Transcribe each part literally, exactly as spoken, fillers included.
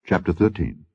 Chapter thirteen.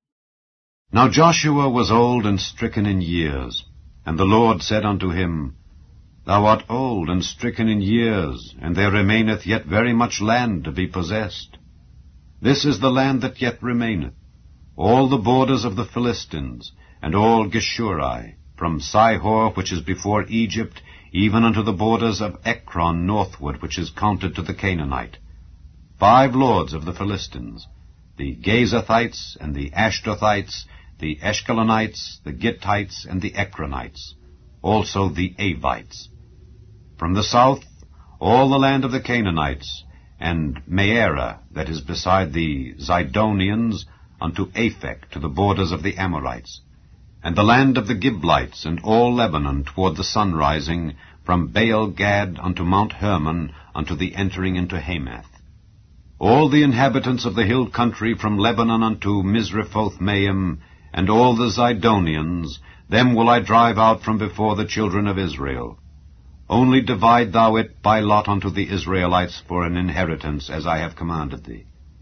Now Joshua was old and stricken in years, and the Lord said unto him, Thou art old and stricken in years, and there remaineth yet very much land to be possessed. This is the land that yet remaineth, all the borders of the Philistines, and all Geshuri, from Sihor, which is before Egypt, even unto the borders of Ekron northward, which is counted to the Canaanite. Five lords of the Philistines, the Gazathites, and the Ashdothites, the Eshkelonites, the Gittites, and the Ekronites, also the Avites. From the south, all the land of the Canaanites, and Meera, that is beside the Zidonians, unto Aphek, to the borders of the Amorites, and the land of the Giblites, and all Lebanon toward the sunrising, from Baal-Gad unto Mount Hermon, unto the entering into Hamath. All the inhabitants of the hill country from Lebanon unto Misrephoth-Maim, and all the Zidonians, them will I drive out from before the children of Israel. Only divide thou it by lot unto the Israelites for an inheritance, as I have commanded thee.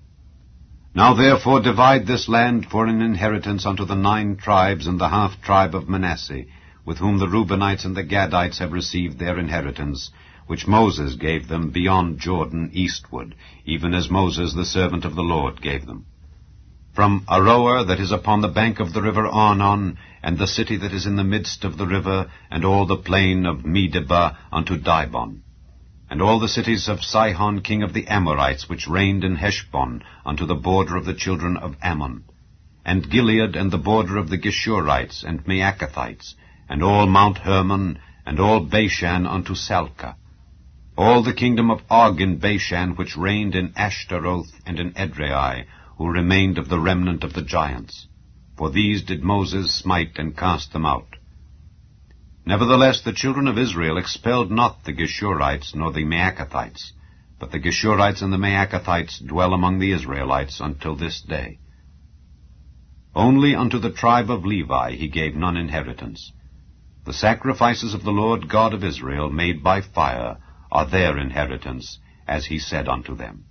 Now therefore divide this land for an inheritance unto the nine tribes and the half tribe of Manasseh, with whom the Reubenites and the Gadites have received their inheritance, which Moses gave them beyond Jordan eastward, even as Moses the servant of the Lord gave them. From Aroer that is upon the bank of the river Arnon, and the city that is in the midst of the river, and all the plain of Medeba unto Dibon, and all the cities of Sihon king of the Amorites, which reigned in Heshbon, unto the border of the children of Ammon, and Gilead, and the border of the Geshurites and Maacathites, and all Mount Hermon, and all Bashan unto Salcah, all the kingdom of Og in Bashan, which reigned in Ashtaroth and in Edrei, who remained of the remnant of the giants. For these did Moses smite and cast them out. Nevertheless the children of Israel expelled not the Geshurites nor the Maacathites, but the Geshurites and the Maacathites dwell among the Israelites until this day. Only unto the tribe of Levi he gave none inheritance. The sacrifices of the Lord God of Israel, made by fire, are their inheritance, as he said unto them.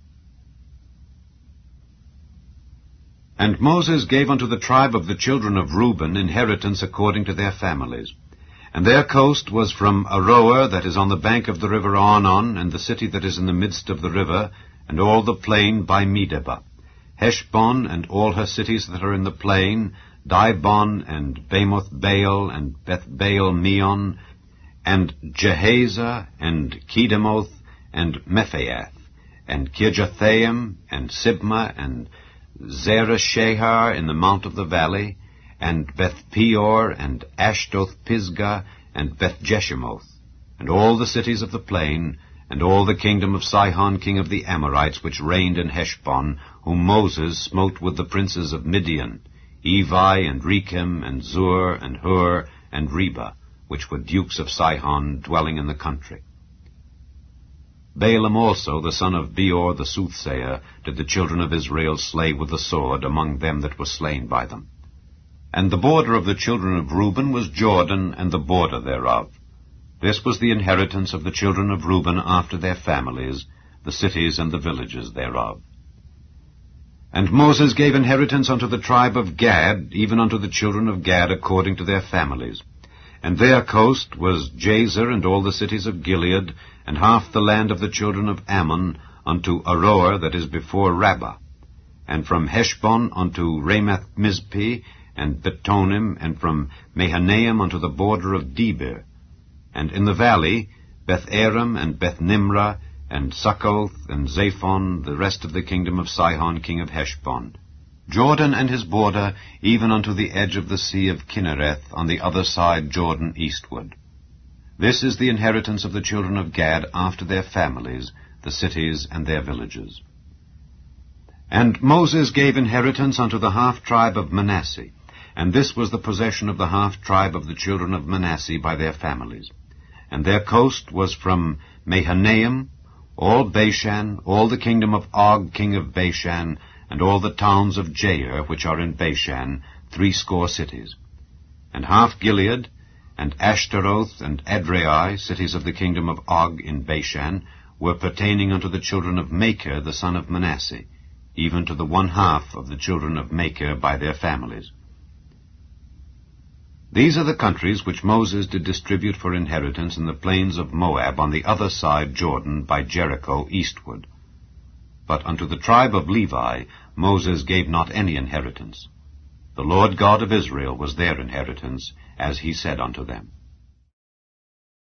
And Moses gave unto the tribe of the children of Reuben inheritance according to their families. And their coast was from Aroer, that is on the bank of the river Arnon, and the city that is in the midst of the river, and all the plain by Medeba, Heshbon, and all her cities that are in the plain, Dibon, and Bamoth Baal, and Beth Baal Meon, and Jehazer, and Kedemoth, and Mephaath, and Kirjathaim, and Sibmah, and Zereshahar in the mount of the valley, and Beth Peor, and Ashdoth Pisgah, and Beth Jeshimoth, and all the cities of the plain, and all the kingdom of Sihon king of the Amorites, which reigned in Heshbon, whom Moses smote with the princes of Midian, Evi, and Rechem, and Zur, and Hur, and Reba, which were dukes of Sihon, dwelling in the country. Balaam also, the son of Beor the soothsayer, did the children of Israel slay with the sword among them that were slain by them. And the border of the children of Reuben was Jordan, and the border thereof. This was the inheritance of the children of Reuben after their families, the cities and the villages thereof. And Moses gave inheritance unto the tribe of Gad, even unto the children of Gad according to their families. And their coast was Jazer, and all the cities of Gilead, and half the land of the children of Ammon, unto Aroer that is before Rabbah, and from Heshbon unto Ramath-Mizpeh, and Betonim, and from Mahanaim unto the border of Debir, and in the valley Beth-aram, and Beth-nimrah, and Succoth, and Zaphon, the rest of the kingdom of Sihon king of Heshbon, Jordan and his border, even unto the edge of the sea of Kinnereth, on the other side Jordan eastward. This is the inheritance of the children of Gad after their families, the cities and their villages. And Moses gave inheritance unto the half tribe of Manasseh, and this was the possession of the half tribe of the children of Manasseh by their families. And their coast was from Mahanaim, all Bashan, all the kingdom of Og king of Bashan, and all the towns of Jair, which are in Bashan, threescore cities, and half Gilead, and Ashtaroth, and Edrei, cities of the kingdom of Og in Bashan, were pertaining unto the children of Machir the son of Manasseh, even to the one half of the children of Machir by their families. These are the countries which Moses did distribute for inheritance in the plains of Moab on the other side Jordan by Jericho eastward. But unto the tribe of Levi Moses gave not any inheritance. The Lord God of Israel was their inheritance, as he said unto them.